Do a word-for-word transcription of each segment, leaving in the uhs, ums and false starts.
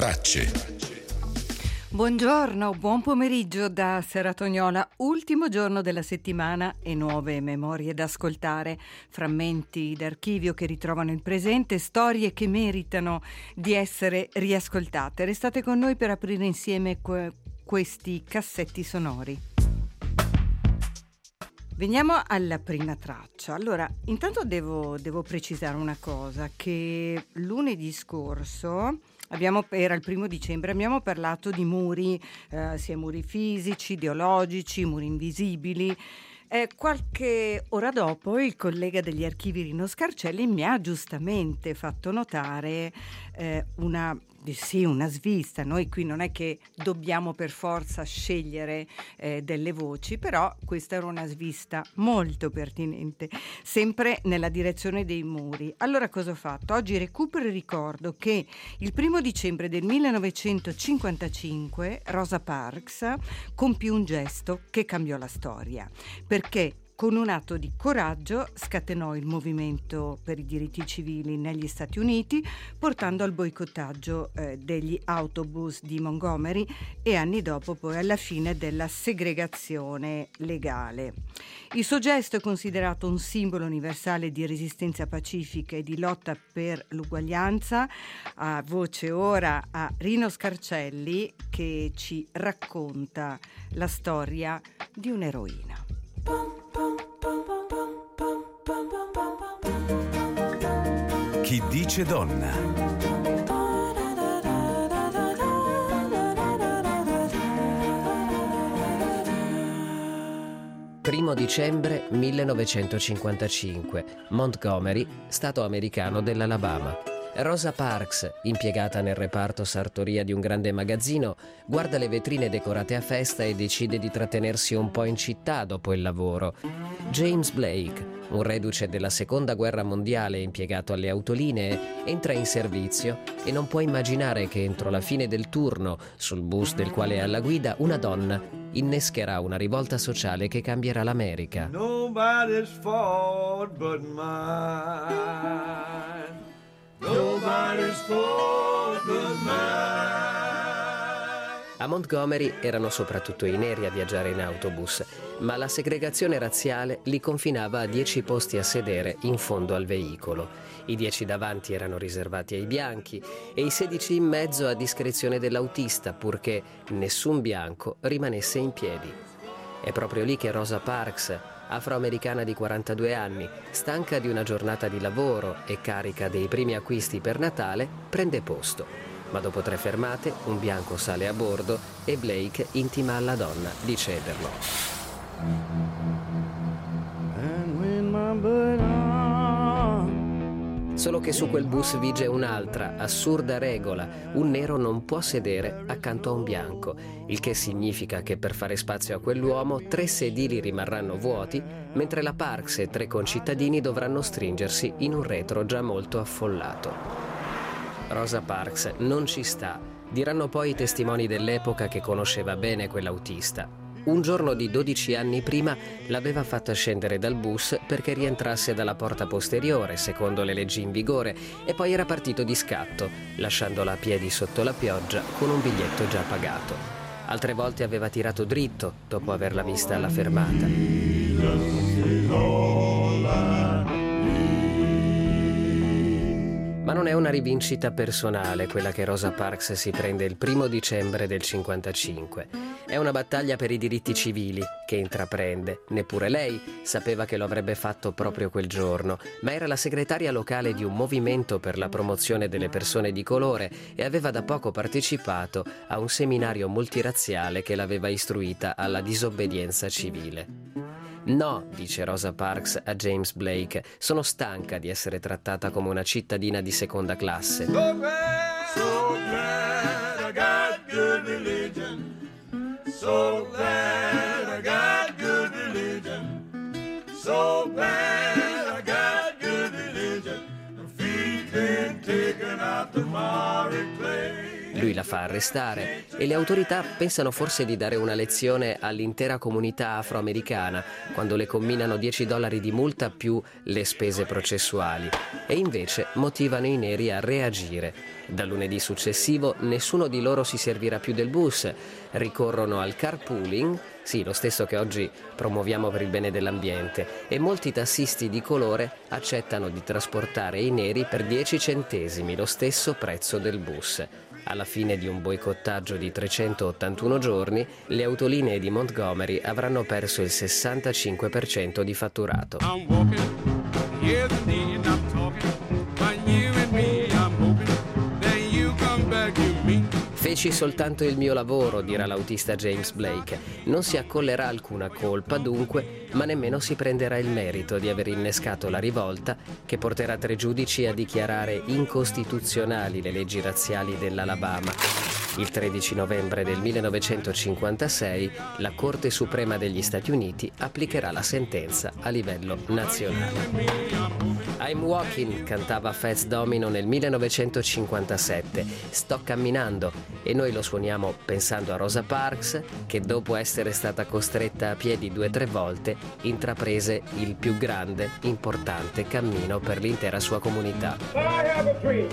Tracce. Buongiorno, buon pomeriggio da Serratognola, ultimo giorno della settimana e nuove memorie da ascoltare, frammenti d'archivio che ritrovano il presente, storie che meritano di essere riascoltate. Restate con noi per aprire insieme que- questi cassetti sonori. Veniamo alla prima traccia. Allora, intanto devo, devo precisare una cosa, che lunedì scorso abbiamo, era il primo dicembre, abbiamo parlato di muri, eh, sia muri fisici, ideologici, muri invisibili. Eh, qualche ora dopo il collega degli archivi Rino Scarcelli mi ha giustamente fatto notare eh, una, sì, una svista. Noi qui non è che dobbiamo per forza scegliere eh, delle voci, però questa era una svista molto pertinente, sempre nella direzione dei muri. Allora cosa ho fatto? Oggi recupero e ricordo che il primo dicembre del millenovecentocinquantacinque Rosa Parks compì un gesto che cambiò la storia, perché con un atto di coraggio scatenò il movimento per i diritti civili negli Stati Uniti, portando al boicottaggio eh, degli autobus di Montgomery e anni dopo poi alla fine della segregazione legale. Il suo gesto è considerato un simbolo universale di resistenza pacifica e di lotta per l'uguaglianza. A voce ora a Rino Scarcelli che ci racconta la storia di un'eroina. Chi dice donna? Primo dicembre millenovecentocinquantacinque, Montgomery, stato americano dell'Alabama. Rosa Parks, impiegata nel reparto sartoria di un grande magazzino, guarda le vetrine decorate a festa e decide di trattenersi un po' in città dopo il lavoro. James Blake, un reduce della seconda guerra mondiale impiegato alle autolinee, entra in servizio e non può immaginare che entro la fine del turno, sul bus del quale è alla guida, una donna innescherà una rivolta sociale che cambierà l'America. Nobody's fault but mine. Nobody's fault but mine. A Montgomery erano soprattutto i neri a viaggiare in autobus, ma la segregazione razziale li confinava a dieci posti a sedere in fondo al veicolo. I dieci davanti erano riservati ai bianchi e i sedici in mezzo a discrezione dell'autista, purché nessun bianco rimanesse in piedi. È proprio lì che Rosa Parks, afroamericana di quarantadue anni, stanca di una giornata di lavoro e carica dei primi acquisti per Natale, prende posto. Ma dopo tre fermate, un bianco sale a bordo e Blake intima alla donna di cederlo. Solo che su quel bus vige un'altra assurda regola: un nero non può sedere accanto a un bianco, il che significa che per fare spazio a quell'uomo tre sedili rimarranno vuoti, mentre la Parks e tre concittadini dovranno stringersi in un retro già molto affollato. Rosa Parks non ci sta, diranno poi i testimoni dell'epoca che conosceva bene quell'autista. Un giorno di dodici anni prima l'aveva fatta scendere dal bus perché rientrasse dalla porta posteriore, secondo le leggi in vigore, e poi era partito di scatto, lasciandola a piedi sotto la pioggia con un biglietto già pagato. Altre volte aveva tirato dritto dopo averla vista alla fermata. Ma non è una rivincita personale quella che Rosa Parks si prende il primo dicembre del cinquantacinque. È una battaglia per i diritti civili che intraprende. Neppure lei sapeva che lo avrebbe fatto proprio quel giorno, ma era la segretaria locale di un movimento per la promozione delle persone di colore e aveva da poco partecipato a un seminario multirazziale che l'aveva istruita alla disobbedienza civile. No, dice Rosa Parks a James Blake, sono stanca di essere trattata come una cittadina di seconda classe. So glad, so glad I got good religion. So glad I got good religion. So glad I got good religion. The feet been taken out the miry clay. Lui la fa arrestare e le autorità pensano forse di dare una lezione all'intera comunità afroamericana quando le comminano dieci dollari di multa più le spese processuali, e invece motivano i neri a reagire. Dal lunedì successivo nessuno di loro si servirà più del bus, ricorrono al carpooling, sì, lo stesso che oggi promuoviamo per il bene dell'ambiente, e molti tassisti di colore accettano di trasportare i neri per dieci centesimi, lo stesso prezzo del bus. Alla fine di un boicottaggio di trecentottantuno giorni, le autolinee di Montgomery avranno perso il sessantacinque per cento di fatturato. I'm walking, yes indeed, I'm talking, but you and me, I'm hoping that you come back to me. Feci soltanto il mio lavoro, dirà l'autista James Blake. Non si accollerà alcuna colpa, dunque, ma nemmeno si prenderà il merito di aver innescato la rivolta che porterà tre giudici a dichiarare incostituzionali le leggi razziali dell'Alabama. Il tredici novembre del millenovecentocinquantasei la Corte Suprema degli Stati Uniti applicherà la sentenza a livello nazionale. I'm Walking, cantava Fats Domino nel millenovecentocinquantasette. Sto camminando, e noi lo suoniamo pensando a Rosa Parks, che dopo essere stata costretta a piedi due o tre volte intraprese il più grande, importante cammino per l'intera sua comunità. I have a dream.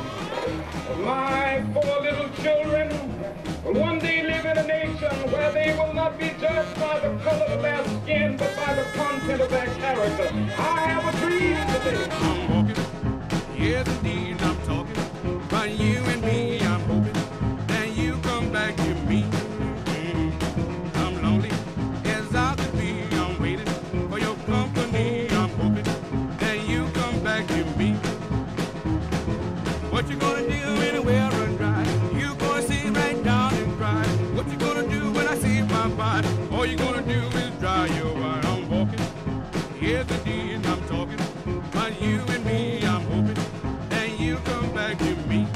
My four little children will one day live in a nation where they will not be judged by the color of their skin, but by the content of their character. I have a dream today. I'm walking, yes indeed, I'm talking, but you and me, I'm hoping that you come back to me. Mm-hmm. I'm lonely as I could be. I'm waiting for your company. I'm hoping that you come back to me. What you gonna do anywhere and dry? You gonna sit right down and cry? What you gonna do when I see my body? All you gonna do is dry your eye. I'm walking, yes indeed, I'm talking, but you and me, I'm hoping that you come back to me.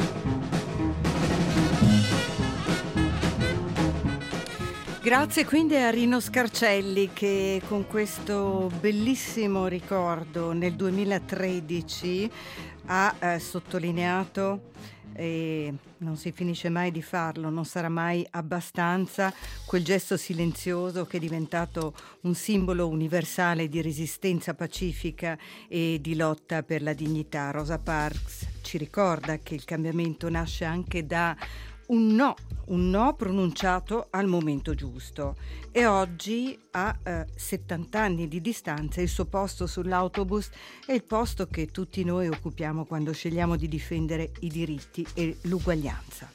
Grazie quindi a Rino Scarcelli, che con questo bellissimo ricordo nel duemilatredici ha eh, sottolineato, e non si finisce mai di farlo, non sarà mai abbastanza, quel gesto silenzioso che è diventato un simbolo universale di resistenza pacifica e di lotta per la dignità. Rosa Parks ci ricorda che il cambiamento nasce anche da un no, un no pronunciato al momento giusto, e oggi a eh, settanta anni di distanza il suo posto sull'autobus è il posto che tutti noi occupiamo quando scegliamo di difendere i diritti e l'uguaglianza.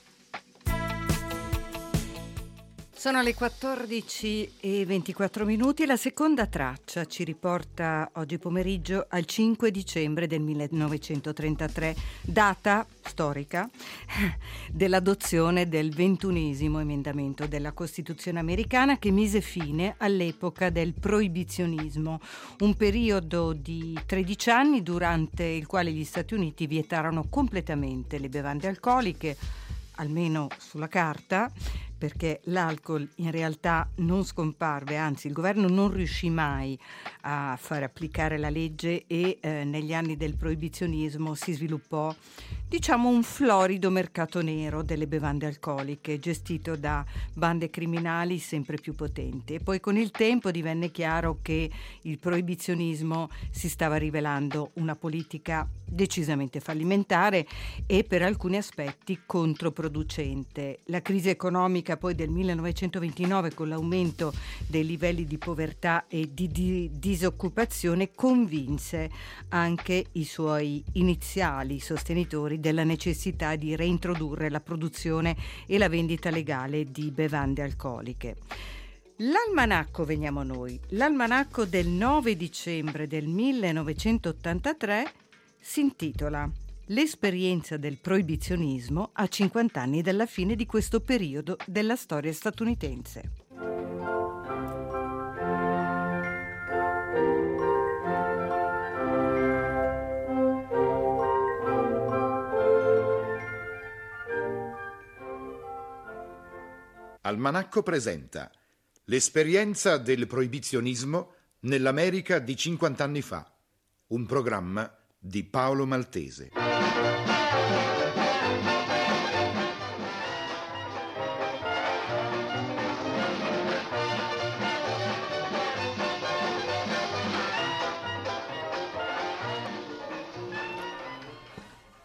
Sono le quattordici e ventiquattro minuti. La seconda traccia ci riporta oggi pomeriggio al cinque dicembre del millenovecentotrentatré, data storica dell'adozione del ventunesimo emendamento della Costituzione americana, che mise fine all'epoca del proibizionismo, un periodo di tredici anni durante il quale gli Stati Uniti vietarono completamente le bevande alcoliche, almeno sulla carta, perché l'alcol in realtà non scomparve, anzi il governo non riuscì mai a far applicare la legge, e eh, negli anni del proibizionismo si sviluppò, diciamo, un florido mercato nero delle bevande alcoliche gestito da bande criminali sempre più potenti, e poi con il tempo divenne chiaro che il proibizionismo si stava rivelando una politica decisamente fallimentare e per alcuni aspetti controproducente. La crisi economica poi del millenovecentoventinove, con l'aumento dei livelli di povertà e di, di disoccupazione, convinse anche i suoi iniziali sostenitori della necessità di reintrodurre la produzione e la vendita legale di bevande alcoliche. L'almanacco, veniamo a noi, l'almanacco del nove dicembre del millenovecentottantatré si intitola L'esperienza del proibizionismo a cinquanta anni dalla fine di questo periodo della storia statunitense. Almanacco presenta L'esperienza del proibizionismo nell'America di cinquanta anni fa, un programma di Paolo Maltese.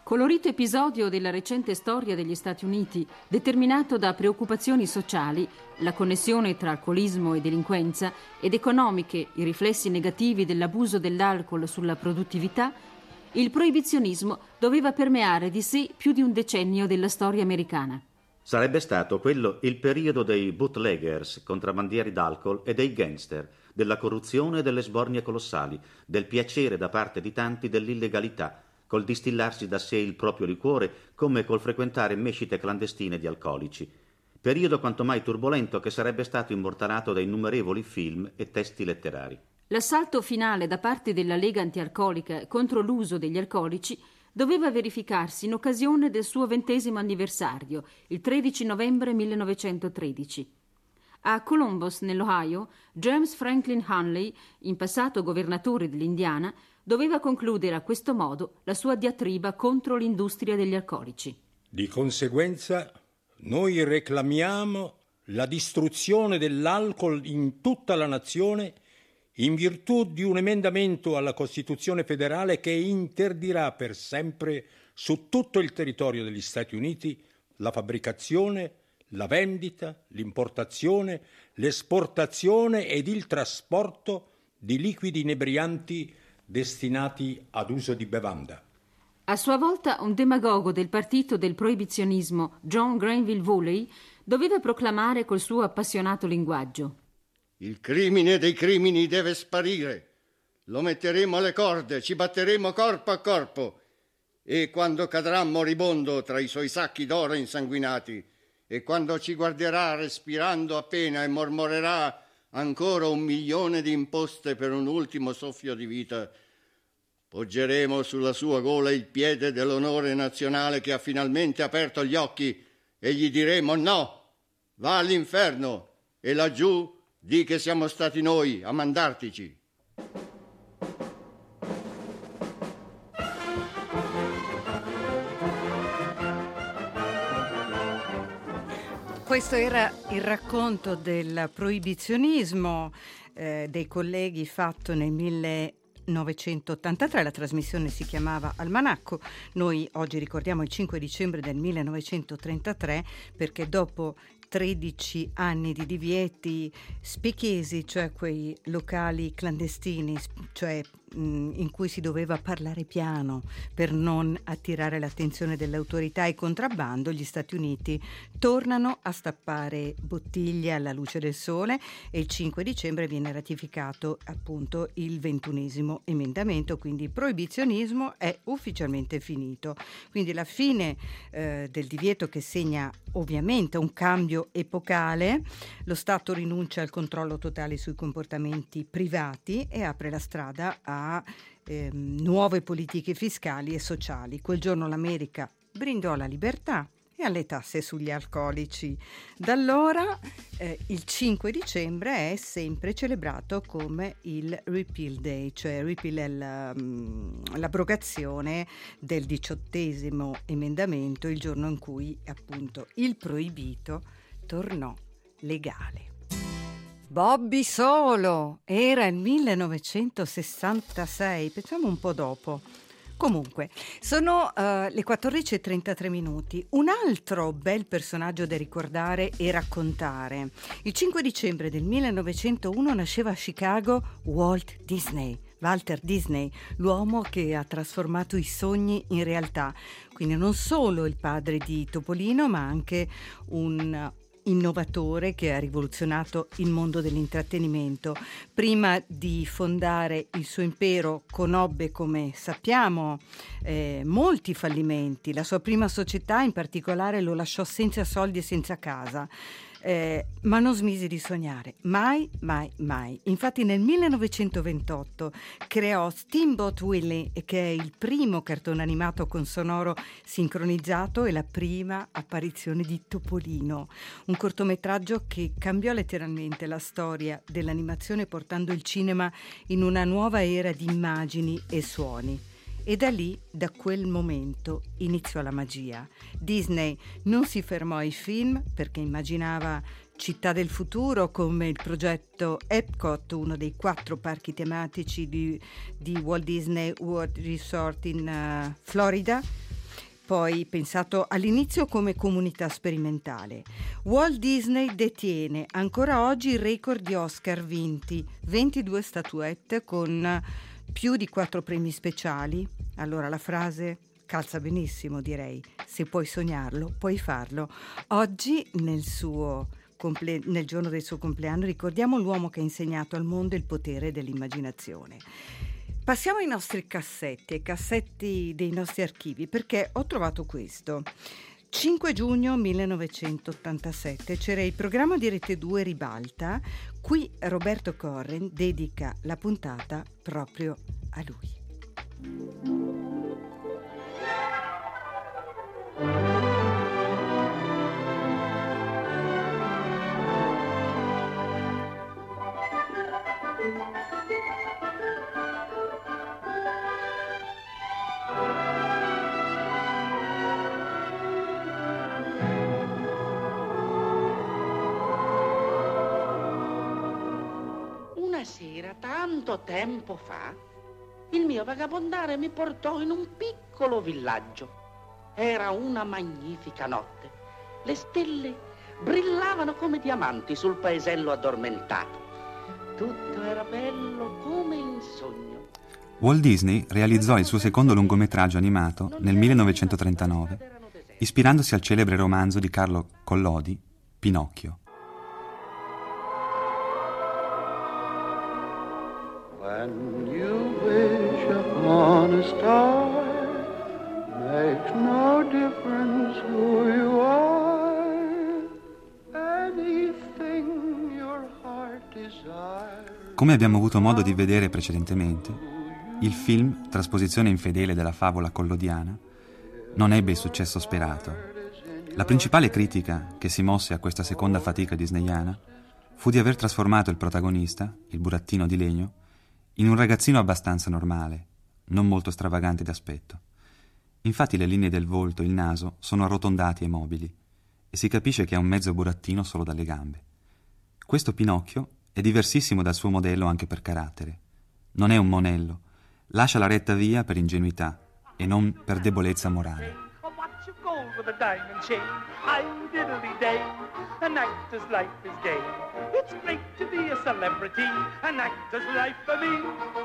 Colorito episodio della recente storia degli Stati Uniti, determinato da preoccupazioni sociali, la connessione tra alcolismo e delinquenza, ed economiche, i riflessi negativi dell'abuso dell'alcol sulla produttività, il proibizionismo doveva permeare di sé più di un decennio della storia americana. Sarebbe stato quello il periodo dei bootleggers, contrabbandieri d'alcol, e dei gangster, della corruzione e delle sbornie colossali, del piacere da parte di tanti dell'illegalità, col distillarsi da sé il proprio liquore come col frequentare mescite clandestine di alcolici. Periodo quanto mai turbolento che sarebbe stato immortalato da innumerevoli film e testi letterari. L'assalto finale da parte della Lega Antialcolica contro l'uso degli alcolici doveva verificarsi in occasione del suo ventesimo anniversario, il tredici novembre millenovecentotredici. A Columbus, nell'Ohio, James Franklin Hanley, in passato governatore dell'Indiana, doveva concludere a questo modo la sua diatriba contro l'industria degli alcolici. Di conseguenza, noi reclamiamo la distruzione dell'alcol in tutta la nazione in virtù di un emendamento alla Costituzione federale che interdirà per sempre su tutto il territorio degli Stati Uniti la fabbricazione, la vendita, l'importazione, l'esportazione ed il trasporto di liquidi inebrianti destinati ad uso di bevanda. A sua volta un demagogo del partito del proibizionismo, John Granville Foley, doveva proclamare col suo appassionato linguaggio: il crimine dei crimini deve sparire. Lo metteremo alle corde, ci batteremo corpo a corpo, e quando cadrà moribondo tra i suoi sacchi d'oro insanguinati, e quando ci guarderà respirando appena e mormorerà ancora un milione di imposte per un ultimo soffio di vita, poggeremo sulla sua gola il piede dell'onore nazionale che ha finalmente aperto gli occhi e gli diremo: no, va all'inferno e laggiù di che siamo stati noi a mandartici. Questo era il racconto del proibizionismo eh, dei colleghi fatto nel millenovecentottantatré. La trasmissione si chiamava Almanacco. Noi oggi ricordiamo il cinque dicembre del millenovecentotrentatré perché dopo tredici anni di divieti speakeasy, cioè quei locali clandestini, cioè mh, in cui si doveva parlare piano per non attirare l'attenzione delle autorità e contrabbando, gli Stati Uniti tornano a stappare bottiglie alla luce del sole e il cinque dicembre viene ratificato appunto il ventunesimo emendamento, quindi il proibizionismo è ufficialmente finito. Quindi la fine eh, del divieto che segna ovviamente un cambio epocale, lo Stato rinuncia al controllo totale sui comportamenti privati e apre la strada a eh, nuove politiche fiscali e sociali. Quel giorno l'America brindò alla libertà e alle tasse sugli alcolici. Da allora eh, il cinque dicembre è sempre celebrato come il Repeal Day, cioè repeal è la, um, l'abrogazione del diciottesimo emendamento, il giorno in cui appunto il proibito tornò legale. Bobby Solo, era il millenovecentosessantasei, pensiamo un po' dopo. Comunque, sono uh, le quattordici e trentatré minuti. Un altro bel personaggio da ricordare e raccontare. Il cinque dicembre del millenovecentouno nasceva a Chicago Walt Disney. Walter Disney, l'uomo che ha trasformato i sogni in realtà. Quindi non solo il padre di Topolino, ma anche un innovatore che ha rivoluzionato il mondo dell'intrattenimento. Prima di fondare il suo impero conobbe, come sappiamo, eh, molti fallimenti. La sua prima società in particolare lo lasciò senza soldi e senza casa. Eh, ma non smise di sognare, mai, mai, mai. Infatti nel millenovecentoventotto creò Steamboat Willie, che è il primo cartone animato con sonoro sincronizzato e la prima apparizione di Topolino, un cortometraggio che cambiò letteralmente la storia dell'animazione portando il cinema in una nuova era di immagini e suoni. E da lì, da quel momento, iniziò la magia. Disney non si fermò ai film perché immaginava città del futuro come il progetto Epcot, uno dei quattro parchi tematici di, di Walt Disney World Resort in uh, Florida. poi pensato all'inizio come comunità sperimentale. Walt Disney detiene ancora oggi il record di Oscar vinti, ventidue statuette con più di quattro premi speciali. Allora la frase calza benissimo, direi. Se puoi sognarlo, puoi farlo. Oggi, nel suo comple- nel giorno del suo compleanno, ricordiamo l'uomo che ha insegnato al mondo il potere dell'immaginazione. Passiamo ai nostri cassetti, ai cassetti dei nostri archivi, perché ho trovato questo. cinque giugno millenovecentottantasette c'era il programma di Rete due Ribalta. Qui Roberto Corren dedica la puntata proprio a lui. Una sera, tanto tempo fa, il mio vagabondare mi portò in un piccolo villaggio. Era una magnifica notte. Le stelle brillavano come diamanti sul paesello addormentato. Tutto era bello come in sogno. Walt Disney realizzò il suo secondo lungometraggio animato nel millenovecentotrentanove, ispirandosi al celebre romanzo di Carlo Collodi, Pinocchio. When you wish upon a star, makes no difference who you are, anything your heart desires. Come abbiamo avuto modo di vedere precedentemente, il film, trasposizione infedele della favola collodiana, non ebbe il successo sperato. La principale critica che si mosse a questa seconda fatica disneyana fu di aver trasformato il protagonista, il burattino di legno, in un ragazzino abbastanza normale, non molto stravagante d'aspetto. Infatti le linee del volto e il naso sono arrotondati e mobili, e si capisce che è un mezzo burattino solo dalle gambe. Questo Pinocchio è diversissimo dal suo modello anche per carattere. Non è un monello, lascia la retta via per ingenuità e non per debolezza morale. With a diamond chain, I'm diddly day, an actor's life is gay. It's great to be a celebrity, an actor's life for me.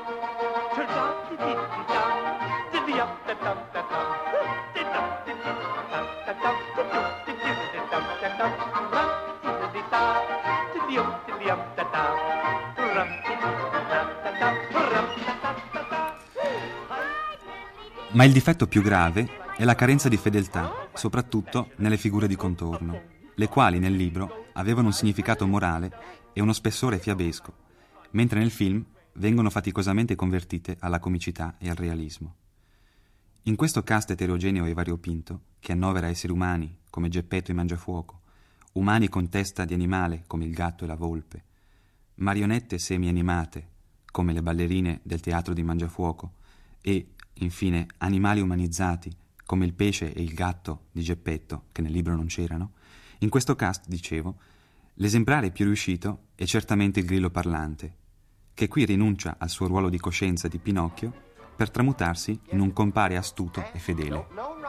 Ma il difetto più grave è la carenza di fedeltà, soprattutto nelle figure di contorno, le quali nel libro avevano un significato morale e uno spessore fiabesco, mentre nel film vengono faticosamente convertite alla comicità e al realismo. In questo cast eterogeneo e variopinto, che annovera esseri umani come Geppetto e Mangiafuoco, umani con testa di animale come il gatto e la volpe, marionette semi-animate come le ballerine del teatro di Mangiafuoco e, infine, animali umanizzati come il pesce e il gatto di Geppetto, che nel libro non c'erano, in questo cast, dicevo, l'esemplare più riuscito è certamente il grillo parlante, che qui rinuncia al suo ruolo di coscienza di Pinocchio per tramutarsi in un compare astuto e fedele.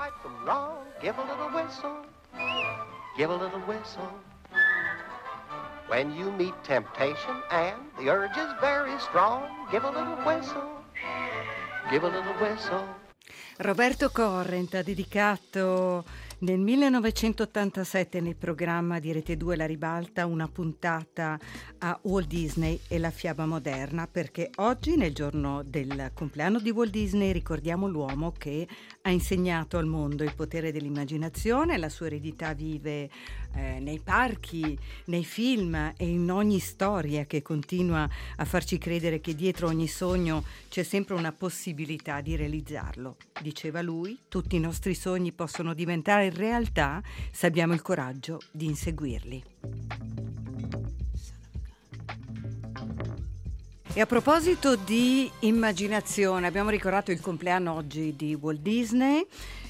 Give a little whistle when you meet temptation and the urge is very strong. Give a little whistle, give a little whistle. Roberto Corrent ha dedicato nel millenovecentottantasette nel programma di Rete due La Ribalta una puntata a Walt Disney e la fiaba moderna, perché oggi, nel giorno del compleanno di Walt Disney, ricordiamo l'uomo che ha insegnato al mondo il potere dell'immaginazione. La sua eredità vive eh, nei parchi, nei film e in ogni storia che continua a farci credere che dietro ogni sogno c'è sempre una possibilità di realizzarlo. Diceva lui, tutti i nostri sogni possono diventare realtà se abbiamo il coraggio di inseguirli. E a proposito di immaginazione, abbiamo ricordato il compleanno oggi di Walt Disney,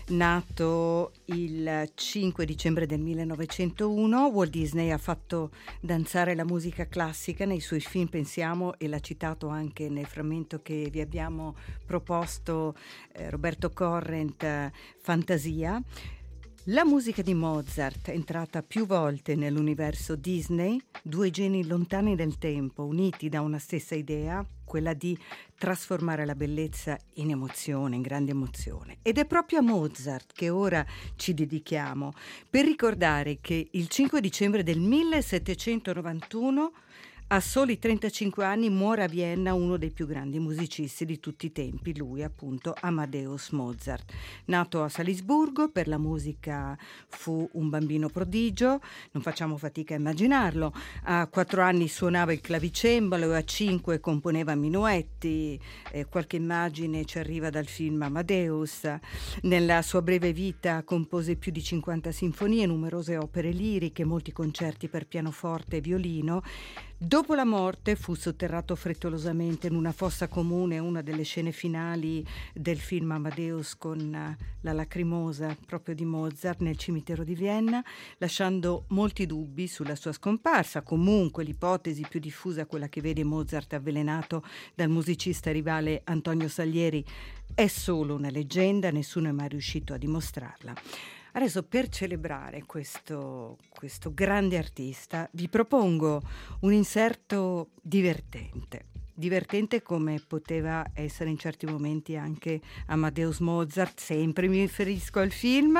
nato il cinque dicembre del millenovecentouno. Walt Disney ha fatto danzare la musica classica nei suoi film, pensiamo, e l'ha citato anche nel frammento che vi abbiamo proposto, eh, Roberto Corrent, eh, Fantasia. La musica di Mozart è entrata più volte nell'universo Disney, due geni lontani nel tempo, uniti da una stessa idea, quella di trasformare la bellezza in emozione, in grande emozione. Ed è proprio a Mozart che ora ci dedichiamo, per ricordare che il cinque dicembre del millesettecentonovantuno, a soli trentacinque anni, muore a Vienna uno dei più grandi musicisti di tutti i tempi, lui appunto Amadeus Mozart. Nato a Salisburgo, per la musica fu un bambino prodigio, non facciamo fatica a immaginarlo. A quattro anni suonava il clavicembalo e a cinque componeva minuetti, eh, qualche immagine ci arriva dal film Amadeus. Nella sua breve vita compose più di cinquanta sinfonie, numerose opere liriche, molti concerti per pianoforte e violino. Dopo la morte fu sotterrato frettolosamente in una fossa comune, una delle scene finali del film Amadeus con la lacrimosa proprio di Mozart nel cimitero di Vienna, lasciando molti dubbi sulla sua scomparsa. Comunque l'ipotesi più diffusa, quella che vede Mozart avvelenato dal musicista rivale Antonio Salieri, è solo una leggenda, nessuno è mai riuscito a dimostrarla. Adesso, per celebrare questo, questo grande artista, vi propongo un inserto divertente. Divertente come poteva essere in certi momenti anche Amadeus Mozart, sempre mi riferisco al film.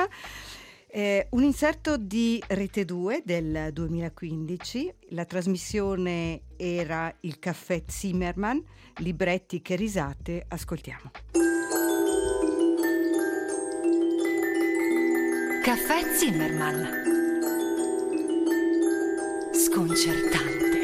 Eh, un inserto di Rete due del duemilaquindici, la trasmissione era il Caffè Zimmermann, libretti che risate, ascoltiamo. Caffè Zimmermann. Sconcertante.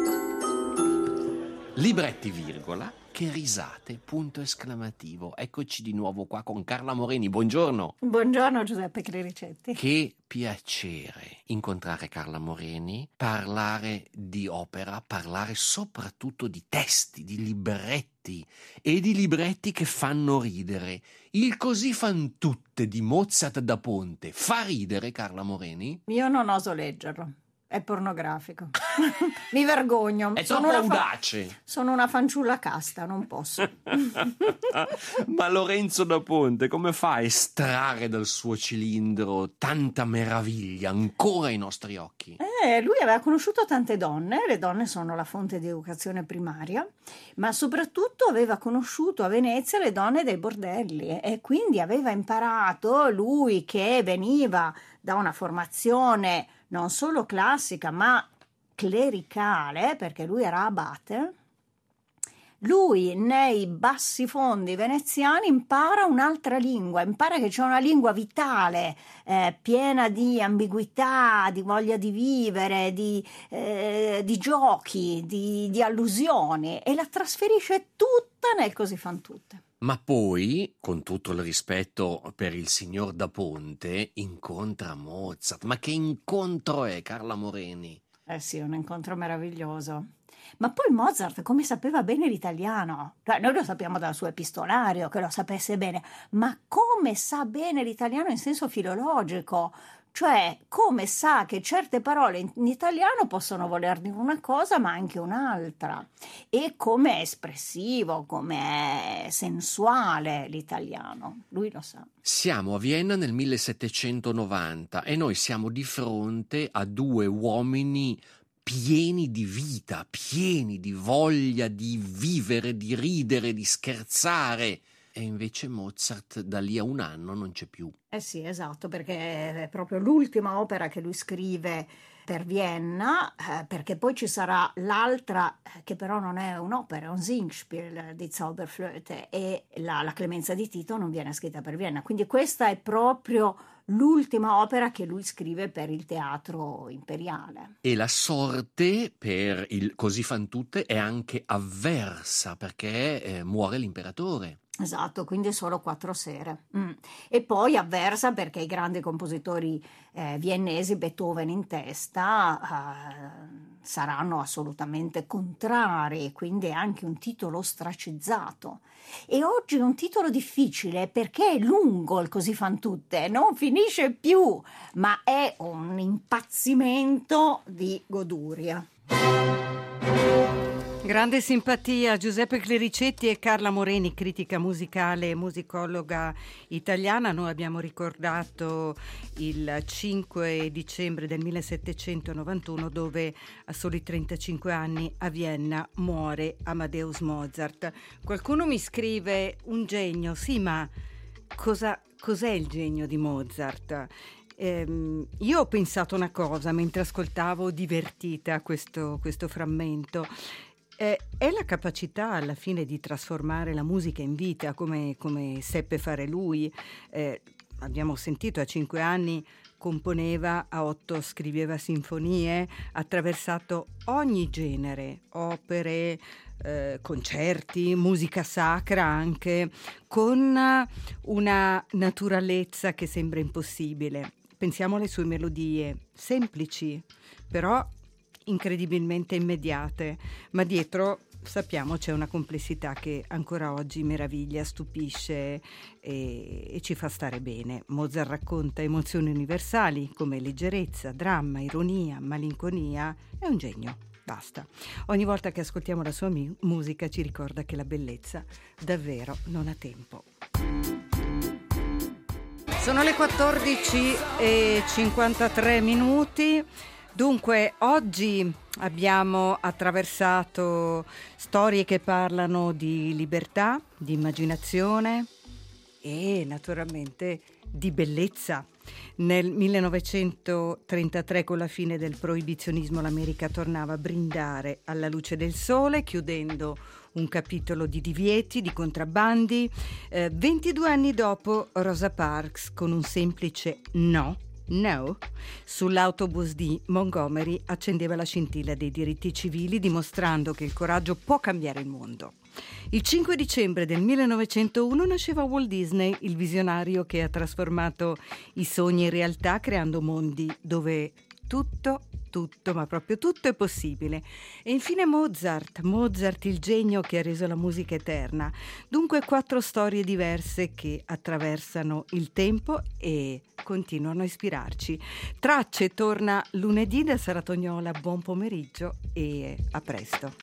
Libretti, virgola, che risate, punto esclamativo. Eccoci di nuovo qua con Carla Moreni. Buongiorno. Buongiorno Giuseppe Clericetti. Che piacere incontrare Carla Moreni, parlare di opera, parlare soprattutto di testi, di libretti e di libretti che fanno ridere. Il Così fan tutte di Mozart da Ponte fa ridere, Carla Moreni? Io non oso leggerlo. È pornografico. Mi vergogno. È sono troppo una fa- audace. Sono una fanciulla casta, non posso. Ma Lorenzo da Ponte come fa a estrarre dal suo cilindro tanta meraviglia ancora ai nostri occhi? Eh, lui aveva conosciuto tante donne, le donne sono la fonte di educazione primaria, ma soprattutto aveva conosciuto a Venezia le donne dei bordelli e quindi aveva imparato, lui che veniva da una formazione non solo classica ma clericale, perché lui era abate, lui nei bassi fondi veneziani impara un'altra lingua, impara che c'è una lingua vitale, eh, piena di ambiguità, di voglia di vivere, di, eh, di giochi, di, di allusioni, e la trasferisce tutta nel Così fan tutte. Ma poi, con tutto il rispetto per il signor da Ponte, incontra Mozart. Ma che incontro è, Carla Moreni? Eh sì, un incontro meraviglioso. Ma poi Mozart come sapeva bene l'italiano? Cioè, noi lo sappiamo dal suo epistolario che lo sapesse bene, ma come sa bene l'italiano in senso filologico? Cioè, come sa che certe parole in italiano possono voler dire una cosa ma anche un'altra, e come è espressivo, come è sensuale l'italiano, lui lo sa. Siamo a Vienna nel millesettecentonovanta e noi siamo di fronte a due uomini pieni di vita, pieni di voglia di vivere, di ridere, di scherzare. E invece Mozart da lì a un anno non c'è più. Eh sì, esatto, perché è proprio l'ultima opera che lui scrive per Vienna, eh, perché poi ci sarà l'altra, eh, che però non è un'opera, è un Singspiel di Zauberflöte, e la, la Clemenza di Tito non viene scritta per Vienna. Quindi questa è proprio l'ultima opera che lui scrive per il teatro imperiale. E la sorte per il Così fan tutte è anche avversa, perché eh, muore l'imperatore. Esatto, quindi solo quattro sere. Mm. E poi avversa perché i grandi compositori eh, viennesi, Beethoven in testa, eh, saranno assolutamente contrari, quindi è anche un titolo ostracizzato. E oggi è un titolo difficile perché è lungo, il Così fan tutte, non finisce più, ma è un impazzimento di goduria. Grande simpatia, Giuseppe Clericetti e Carla Moreni, critica musicale e musicologa italiana. Noi abbiamo ricordato il cinque dicembre del millesettecentonovantuno, dove a soli trentacinque anni a Vienna muore Amadeus Mozart. Qualcuno mi scrive: un genio, sì, ma cosa, cos'è il genio di Mozart? Eh, io ho pensato una cosa mentre ascoltavo divertita questo, questo frammento. Eh, è la capacità alla fine di trasformare la musica in vita, come, come seppe fare lui. Eh, abbiamo sentito, a cinque anni componeva, a otto scriveva sinfonie, ha attraversato ogni genere, opere, eh, concerti, musica sacra anche, con una naturalezza che sembra impossibile. Pensiamo alle sue melodie, semplici, però incredibilmente immediate, ma dietro sappiamo c'è una complessità che ancora oggi meraviglia, stupisce e, e ci fa stare bene. Mozart racconta emozioni universali come leggerezza, dramma, ironia, malinconia. È un genio, basta. Ogni volta che ascoltiamo la sua mi- musica ci ricorda che la bellezza davvero non ha tempo. Sono le quattordici e cinquantatré minuti. Dunque, oggi abbiamo attraversato storie che parlano di libertà, di immaginazione e naturalmente di bellezza. Nel millenovecentotrentatré, con la fine del proibizionismo, l'America tornava a brindare alla luce del sole, chiudendo un capitolo di divieti, di contrabbandi. Eh, ventidue anni dopo, Rosa Parks, con un semplice no, No, sull'autobus di Montgomery accendeva la scintilla dei diritti civili, dimostrando che il coraggio può cambiare il mondo. Il cinque dicembre del millenovecentouno nasceva Walt Disney, il visionario che ha trasformato i sogni in realtà, creando mondi dove tutto, tutto, ma proprio tutto è possibile. E infine Mozart, Mozart il genio che ha reso la musica eterna. Dunque quattro storie diverse che attraversano il tempo e continuano a ispirarci. Tracce torna lunedì da Sara Tognola, buon pomeriggio e a presto.